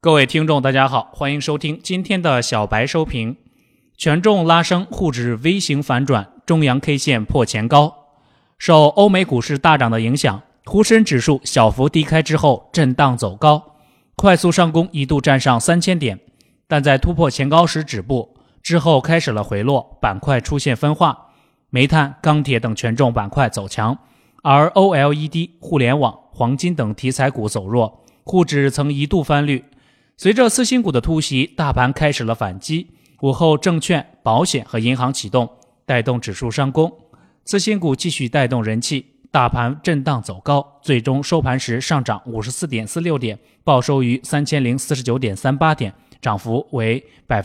各位听众大家好，欢迎收听今天的小白收评。权重拉升，沪指 V 型反转，中阳 K 线破前高。受欧美股市大涨的影响，沪深指数小幅低开之后震荡走高，快速上攻一度站上3000点，但在突破前高时止步，之后开始了回落，板块出现分化，煤炭、钢铁等权重板块走强，而 OLED、互联网、黄金等题材股走弱，沪指曾一度翻绿。随着次新股的突袭，大盘开始了反击，午后证券、保险和银行启动，带动指数上攻，次新股继续带动人气，大盘震荡走高，最终收盘时上涨 54.46 点，报收于 3049.38 点，涨幅为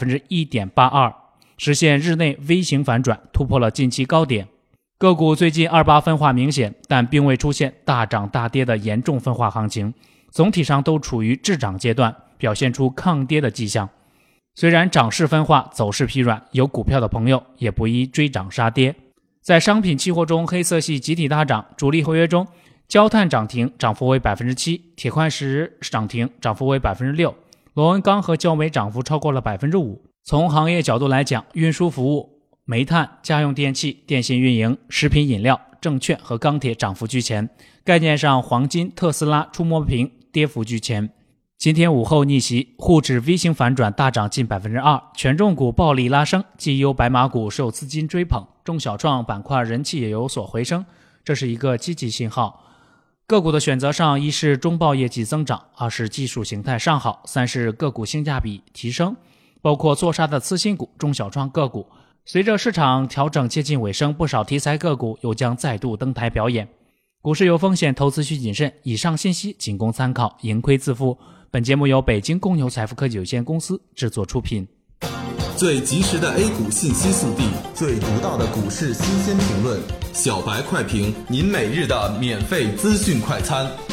1.82%， 实现日内 V 型反转，突破了近期高点。个股最近28分化明显，但并未出现大涨大跌的严重分化行情，总体上都处于滞涨阶段，表现出抗跌的迹象。虽然涨势分化，走势疲软，有股票的朋友也不宜追涨杀跌。在商品期货中，黑色系集体大涨，主力合约中，焦炭涨停，涨幅为 7%， 铁矿石涨停，涨幅为 6%， 螺纹钢和焦煤涨幅超过了 5%。 从行业角度来讲，运输服务、煤炭、家用电器、电信运营、食品饮料、证券和钢铁涨幅居前，概念上黄金、特斯拉、触摸屏跌幅居前。今天午后逆袭，沪指 V 型反转，大涨近 2%， 权重股暴力拉升，绩优白马股受资金追捧，中小创板块人气也有所回升，这是一个积极信号。个股的选择上，一是中报业绩增长，二是技术形态上好，三是个股性价比提升，包括做杀的次新股、中小创个股。随着市场调整接近尾声，不少题材个股又将再度登台表演。股市有风险，投资需谨慎，以上信息仅供参考，盈亏自负。本节目由北京公牛财富科技有限公司制作出品。 最及时的 A 股信息速递，最独到的股市新鲜评论，小白快评，您每日的免费资讯快餐。